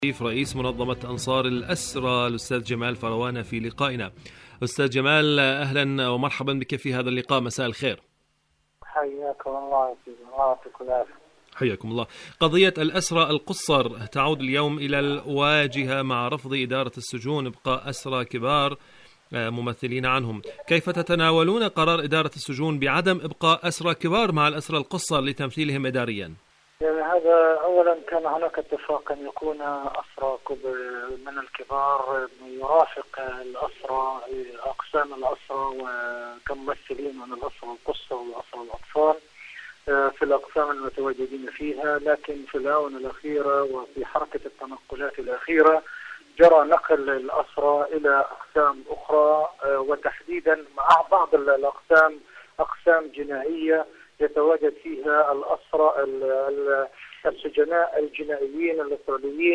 رئيس منظمة أنصار الأسرى الأستاذ جمال فروانة في لقائنا. أستاذ جمال، أهلا ومرحبا بك في هذا اللقاء. مساء الخير. حياكم الله. يعطيكم العافية. حياكم الله. قضية الأسرى القُصّر تعود اليوم إلى الواجهة مع رفض إدارة السجون إبقاء أسرى كبار ممثلين عنهم. كيف تتناولون قرار إدارة السجون بعدم إبقاء أسرى كبار مع الأسرى القُصّر لتمثيلهم إداريا؟ يعني هذا أولا كان هناك اتفاق أن يكون أسرى من الكبار يرافق الأسرى أقسام الأسرى وكممثلين من الأسرى القُصّر والأسرى الأطفال في الأقسام المتواجدين فيها، لكن في الآونة الأخيرة وفي حركة التنقلات الأخيرة جرى نقل الأسرى إلى أقسام أخرى، وتحديدا مع بعض الأقسام أقسام جنائية يتواجد فيها الأسرى السجناء الجنائيين الإسرائيليين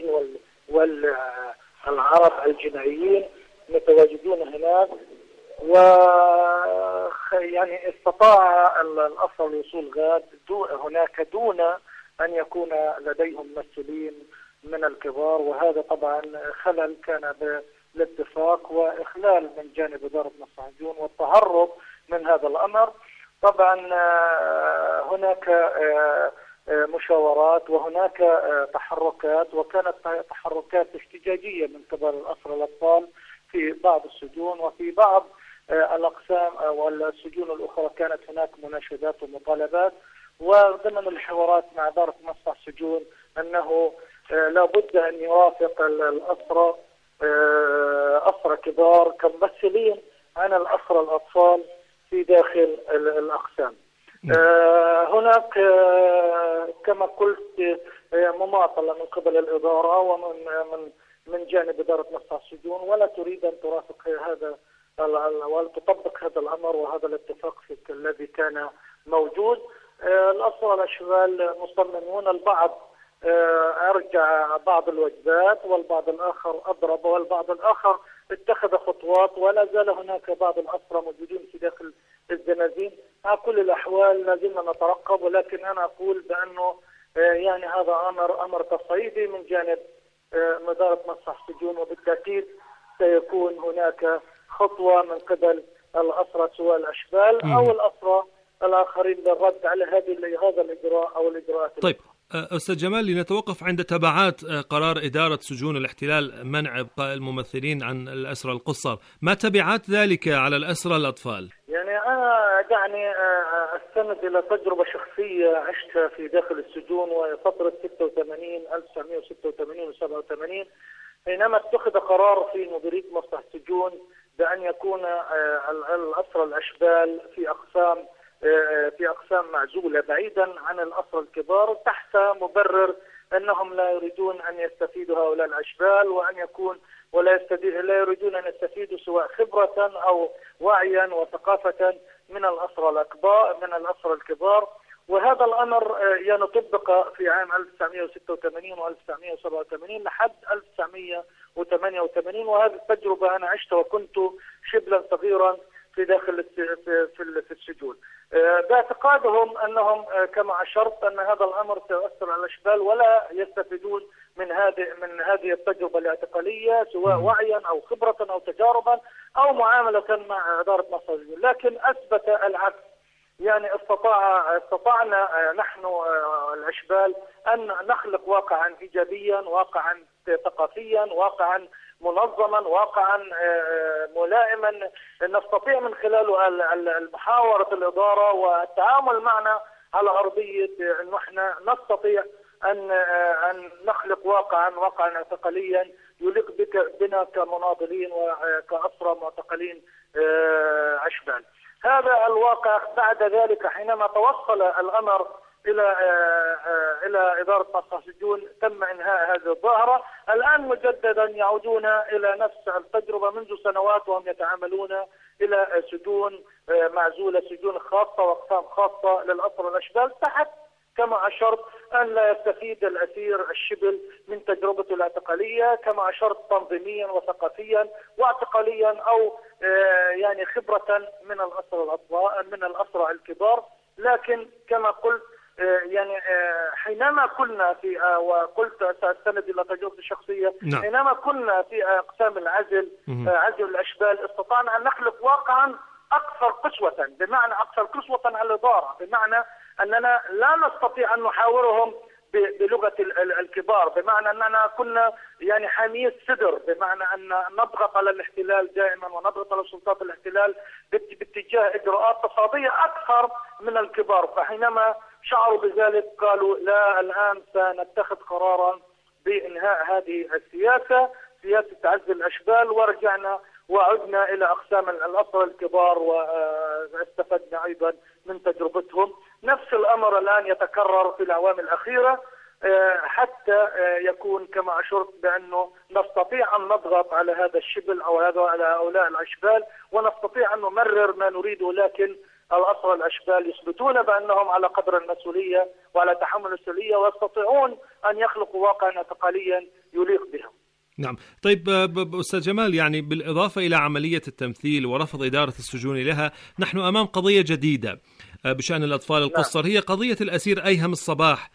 والعرب الجنائيين متواجدون هناك، يعني استطاع الأسرى الوصول غاد هناك دون أن يكون لديهم ممثلين من الكبار، وهذا طبعا خلل كان بالاتفاق وإخلال من جانب إدارة مصلحة السجون والتهرب من هذا الأمر. طبعا هناك مشاورات وهناك تحركات، وكانت تحركات احتجاجية من قبل الأسرى الأطفال في بعض السجون، وفي بعض الأقسام والسجون الأخرى كانت هناك مناشدات ومطالبات. وضمن الحوارات مع إدارة مصلحة السجون أنه لا بد أن يوافق الأسرى أسرى كبار كممثلين عن الأسرى الأطفال في داخل الأقسام. هناك كما قلت مماطلة من قبل الإدارة ومن جانب إدارة مصلحة السجون، ولا تريد أن ترافق هذا وتطبق هذا الأمر وهذا الاتفاق الذي كان موجود. الأسرى الأشبال مصممون، البعض أرجع بعض الوجبات والبعض الآخر أضرب والبعض الآخر اتخذ خطوات، ولا زال هناك بعض الأسرى موجودين في داخل الزنازين. على كل الأحوال لازلنا نترقب، ولكن أنا أقول بأنه يعني هذا أمر تصعيدي من جانب إدارة مصلحة السجون، وبالتأكيد سيكون هناك خطوة من قبل الأسرى سواء الأشبال أو الأسرى الآخرين للرد على هذا الإجراء أو الإجراءات. طيب أستاذ جمال، لنتوقف عند تبعات قرار إدارة سجون الاحتلال منع إبقاء الممثلين عن الأسرى القُصّر، ما تبعات ذلك على الأسرى الأطفال؟ يعني أنا أستند إلى تجربة شخصية عشتها في داخل السجون وفترة 1986 و87 حينما اتخذ قرار في مديرية مصلحة السجون بأن يكون الأسرى الأشبال في أقسام معزولة بعيدا عن الأسرى الكبار، تحت مبرر أنهم لا يريدون أن يستفيدوا هؤلاء الأشبال لا يريدون أن يستفيدوا سواء خبرة أو وعيا وثقافة من الأسرى الكبار. وهذا الأمر يعني طبق في عام 1986 و1987 لحد 1988، وهذه التجربة أنا عشتها وكنت شبلا صغيرا في داخل في السجون، باعتقادهم أنهم كما أشرت أن هذا الأمر سيؤثر على الأشبال ولا يستفيدون من هذه التجربة الاعتقالية سواء وعيا أو خبرة أو تجاربا أو معاملة مع إدارة مصلحة السجون، لكن أثبت العكس. يعني استطعنا نحن الأشبال أن نخلق واقعا إيجابيا، واقعا ثقافيا، واقعا منظما، واقعا ملائما نستطيع من خلاله محاورة الإدارة والتعامل معنا على أرضية أن احنا نستطيع أن نخلق واقعا اعتقاليا يليق بنا كمناضلين وكأسرى معتقلين أشبال. هذا الواقع. بعد ذلك حينما توصل الأمر إلى إدارة مصلحة السجون تم إنهاء هذه الظاهرة. الآن مجددا يعودون إلى نفس التجربة منذ سنوات، وهم يتعاملون إلى سجون معزولة، سجون خاصة وأقسام خاصة للأسرى الأشبال، تحت كما أشرت أن لا يستفيد الأسير الشبل من تجربته الاعتقالية، كما أشرت تنظيميا وثقافيا واعتقاليا أو يعني خبرة من الأسرى الكبار. لكن كما قلت يعني حين حينما كنا في وقلت سأستند إلى تجربتي الشخصية. نعم. حينما كنا في أقسام العزل، عزل الأشبال، استطعنا أن نخلق واقعا أكثر قسوة، بمعنى أكثر قسوة على الإدارة، بمعنى أننا لا نستطيع أن نحاورهم بلغة الكبار، بمعنى أننا كنا يعني حامية صدر، بمعنى أن نضغط على الاحتلال دائما ونضغط على سلطات الاحتلال باتجاه إجراءات تصعيدية أكثر من الكبار. فحينما شعروا بذلك قالوا لا، الآن سنتخذ قرارا بإنهاء هذه السياسة، سياسة عزل الأشبال، ورجعنا وعدنا إلى أقسام الأسرى الكبار واستفدنا أيضا من تجربتهم. نفس الأمر الآن يتكرر في الأعوام الأخيرة، حتى يكون كما أشرت بأنه نستطيع أن نضغط على هذا الشبل أو على هؤلاء الأشبال، ونستطيع أن نمرر ما نريده، لكن الأسرى الأشبال يثبتون بأنهم على قدر المسؤولية وعلى تحمل المسؤولية، ويستطيعون أن يخلقوا واقعا اعتقاليا يليق بهم. نعم. طيب أستاذ جمال، يعني بالإضافة إلى عملية التمثيل ورفض إدارة السجون لها، نحن أمام قضية جديدة بشأن الأطفال القُصّر. هي قضية الأسير أيهم الصباح.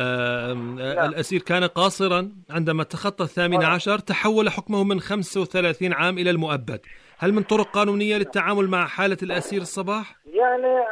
الأسير كان قاصرا، عندما تخطى 18 تحول حكمه من 35 عام إلى المؤبد. هل من طرق قانونية للتعامل مع حالة الأسير الصباح؟ يعني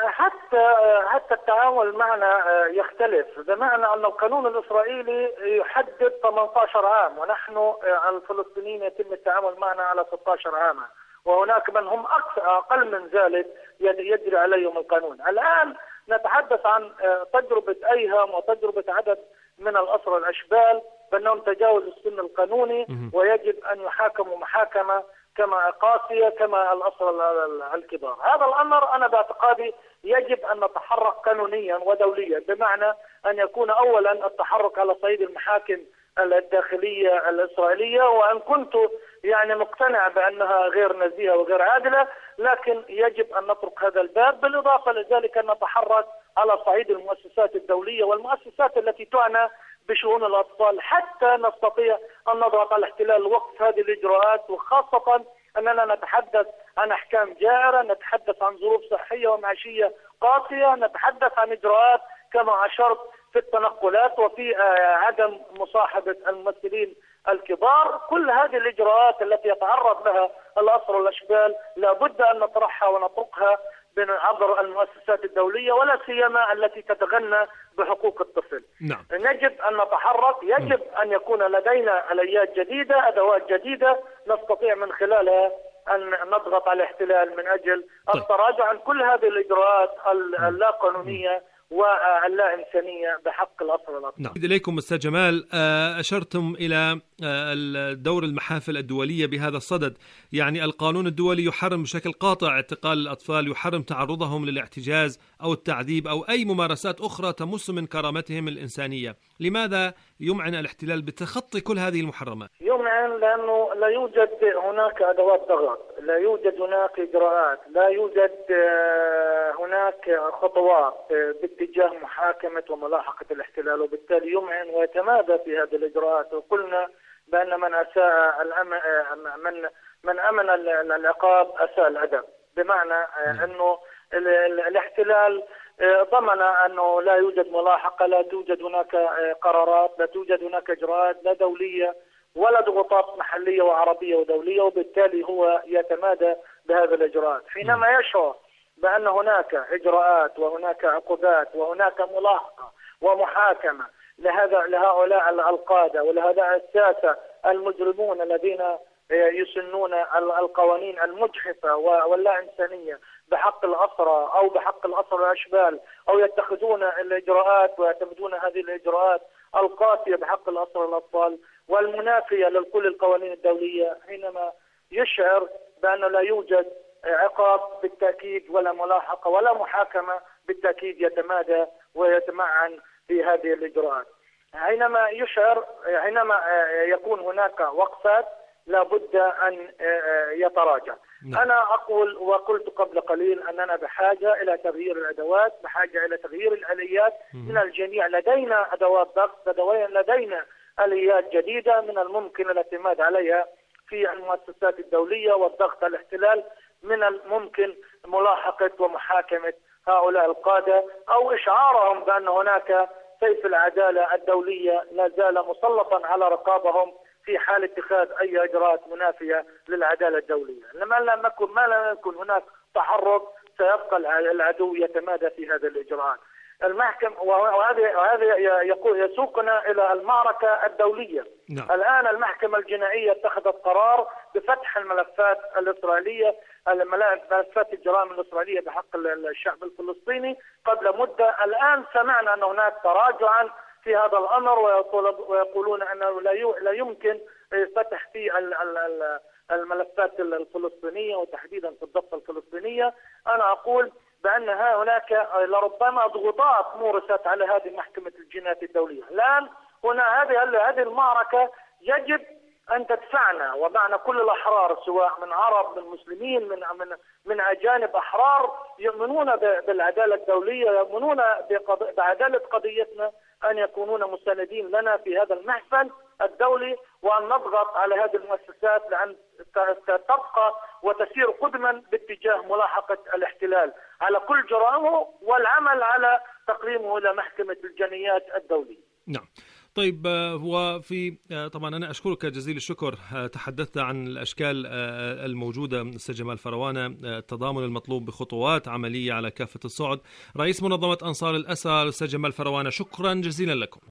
حتى التعامل معنا يختلف، بمعنى أن القانون الإسرائيلي يحدد 18 عام، ونحن الفلسطينيين يتم التعامل معنا على 16 عاما، وهناك من هم أقل من ذلك يجري عليهم القانون. الآن نتحدث عن تجربة أيهم وتجربة عدد من الأسرى الأشبال بأنهم تجاوزوا السن القانوني، ويجب أن يحاكموا محاكمة كما قاسية كما الأسرى الكبار. هذا الأمر أنا باعتقادي يجب أن نتحرك قانونيا ودوليا، بمعنى أن يكون أولا التحرك على صعيد المحاكم الداخلية الإسرائيلية، وأن كنت يعني مقتنع بأنها غير نزيهة وغير عادلة، لكن يجب أن نترك هذا الباب. بالإضافة لذلك أن نتحرك على صعيد المؤسسات الدولية والمؤسسات التي تعنى بشؤون الأطفال، حتى نستطيع أن نضغط على الاحتلال وقف هذه الإجراءات، وخاصة أننا نتحدث عن أحكام جائرة، نتحدث عن ظروف صحية ومعيشية قاسية، نتحدث عن إجراءات كما أشرت في التنقلات وفي عدم مصاحبة الممثلين الكبار. كل هذه الإجراءات التي يتعرض لها الأسرى الأشبال لابد أن نطرحها ونطرقها عبر المؤسسات الدولية، ولا سيما التي تتغنى بحقوق الطفل. نعم. يجب أن نتحرك، يجب أن يكون لدينا آليات جديدة، أدوات جديدة نستطيع من خلالها أن نضغط على الاحتلال من أجل التراجع عن كل هذه الإجراءات اللا قانونية واللا إنسانية بحق الأسرى الأطفال. نعم. إليكم أستاذ جمال، أشرتم إلى دور المحافل الدولية بهذا الصدد. يعني القانون الدولي يحرم بشكل قاطع اعتقال الأطفال، يحرم تعرضهم للاحتجاز أو التعذيب أو أي ممارسات أخرى تمس من كرامتهم الإنسانية. لماذا يمعن الاحتلال بتخطي كل هذه المحرمات؟ يمعن لأنه لا يوجد هناك أدوات ضغط، لا يوجد هناك إجراءات، لا يوجد هناك خطوات باتجاه محاكمة وملاحقة الاحتلال، وبالتالي يمعن ويتمادى في هذه الإجراءات. وقلنا بأن من أساء من أمن العقاب أساء الأدب، بمعنى أنه الاحتلال ضمن أنه لا يوجد ملاحقة، لا توجد هناك قرارات، لا توجد هناك إجراءات لا دولية ولا ضغوطات محلية وعربية ودولية، وبالتالي هو يتمادى بهذه الإجراءات. حينما يشعر بأن هناك إجراءات وهناك عقوبات وهناك ملاحقة ومحاكمة لهؤلاء القادة ولهؤلاء الساسة المجرمون الذين يسنون القوانين المجحفة واللا إنسانية بحق الأسرى أو بحق الأسرى الأشبال، أو يتخذون الإجراءات ويعتمدون هذه الإجراءات القاسية بحق الأسرى الأطفال والمنافية لكل القوانين الدولية، حينما يشعر بأن لا يوجد عقاب بالتأكيد ولا ملاحقة ولا محاكمة بالتأكيد يتمادى ويتمعن في هذه الإجراءات. حينما يكون هناك وقفات لابد أن يتراجع. أنا أقول وقلت قبل قليل أننا بحاجة إلى تغيير الأدوات، بحاجة إلى تغيير الآليات من الجميع. لدينا أدوات ضغط، لدينا آليات جديدة من الممكن الاعتماد عليها في المؤسسات الدولية والضغط على الاحتلال. من الممكن ملاحقة ومحاكمة هؤلاء القادة أو إشعارهم بأن هناك سيف العدالة الدولية لا زال مسلطا على رقابهم في حال اتخاذ أي إجراءات منافية للعدالة الدولية. ما لم يكن هناك تحرك سيبقى العدو يتمادى في هذه الإجراءات. المحكمة وهذا يسوقنا إلى المعركة الدولية. نعم. الآن المحكمة الجنائية اتخذت قرار بفتح الملفات الإسرائيلية، ملفات الجرائم الإسرائيلية بحق الشعب الفلسطيني قبل مدة. الآن سمعنا أن هناك تراجعا في هذا الأمر، ويقولون أنه لا يمكن فتح في الملفات الفلسطينية وتحديدا في الضفة الفلسطينية. أنا أقول بأن هناك لربما ضغوطات مورست على هذه محكمة الجنايات الدولية. الآن هنا هذه المعركة يجب أن تدفعنا ومعنا كل الأحرار، سواء من عرب، من مسلمين، من أجانب، أحرار يؤمنون بالعدالة الدولية، يؤمنون بعدالة قضيتنا، أن يكونون مساندين لنا في هذا المحفل الدولي، وأن نضغط على هذه المؤسسات لأن تبقى وتسير قدما باتجاه ملاحقة الاحتلال على كل جرائمه والعمل على تقديمه إلى محكمة الجنايات الدولية. نعم. طيب، وفي طبعا أنا أشكرك جزيل الشكر. تحدثت عن الأشكال الموجودة أستاذ جمال فروانة، التضامن المطلوب بخطوات عملية على كافة الصعد. رئيس منظمة أنصار الأسرى الأستاذ جمال فروانة، شكرا جزيلا لكم.